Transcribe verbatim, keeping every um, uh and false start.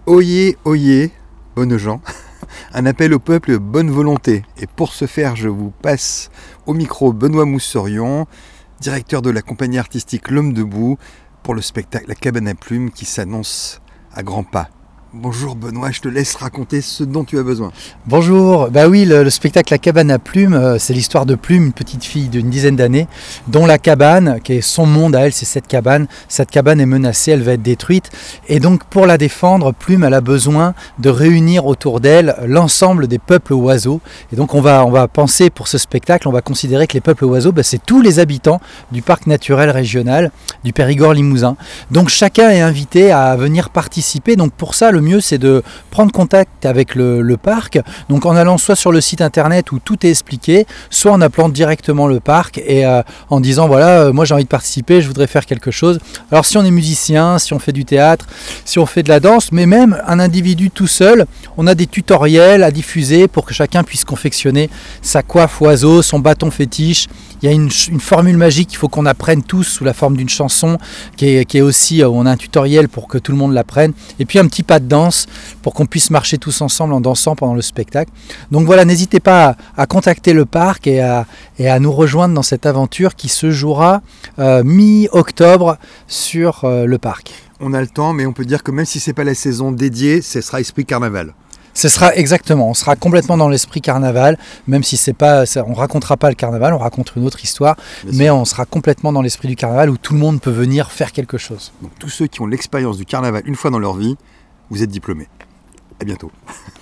Oyez, oyez, bonnes gens, un appel au peuple, bonne volonté. Et pour ce faire, je vous passe au micro Benoît Mousserion, directeur de la compagnie artistique L'Homme Debout, pour le spectacle La Cabane à Plumes qui s'annonce à grands pas. Bonjour Benoît, je te laisse raconter ce dont tu as besoin. Bonjour, bah oui, le, le spectacle La Cabane à Plumes, euh, c'est l'histoire de Plume, une petite fille d'une dizaine d'années, dont la cabane, qui est son monde à elle, c'est cette cabane. Cette cabane est menacée, elle va être détruite. Et donc pour la défendre, Plume, elle a besoin de réunir autour d'elle l'ensemble des peuples oiseaux. Et donc on va, on va penser pour ce spectacle, on va considérer que les peuples oiseaux, bah, c'est tous les habitants du parc naturel régional du Périgord-Limousin. Donc chacun est invité à venir participer. Donc pour ça, le mieux c'est de prendre contact avec le, le parc, donc en allant soit sur le site internet où tout est expliqué, soit en appelant directement le parc et euh, en disant voilà, euh, moi j'ai envie de participer, je voudrais faire quelque chose. Alors si on est musicien, si on fait du théâtre, si on fait de la danse, mais même un individu tout seul, on a des tutoriels à diffuser pour que chacun puisse confectionner sa coiffe oiseau, son bâton fétiche. Il y a une, une formule magique qu'il faut qu'on apprenne tous sous la forme d'une chanson qui est, qui est aussi, euh, on a un tutoriel pour que tout le monde l'apprenne, et puis un petit pas de danse pour qu'on puisse marcher tous ensemble en dansant pendant le spectacle. Donc voilà, n'hésitez pas à, à contacter le parc et à, et à nous rejoindre dans cette aventure qui se jouera euh, mi-octobre sur euh, le parc. On a le temps, mais on peut dire que même si ce n'est pas la saison dédiée, ce sera esprit carnaval. Ce sera exactement, on sera complètement dans l'esprit carnaval, même si c'est pas, ça, on racontera pas le carnaval, on raconte une autre histoire, Bien mais sûr. On sera complètement dans l'esprit du carnaval où tout le monde peut venir faire quelque chose. Donc tous ceux qui ont l'expérience du carnaval une fois dans leur vie, vous êtes diplômés. À bientôt.